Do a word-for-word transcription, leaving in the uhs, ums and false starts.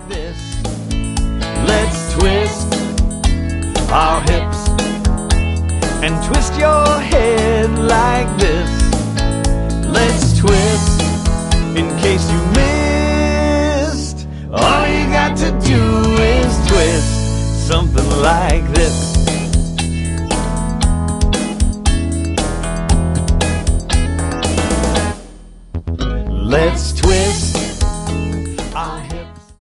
this. Let's twist our hips and twist your head like this. Let's twist in case you missed. All you got to do is twist something like this. Let's twist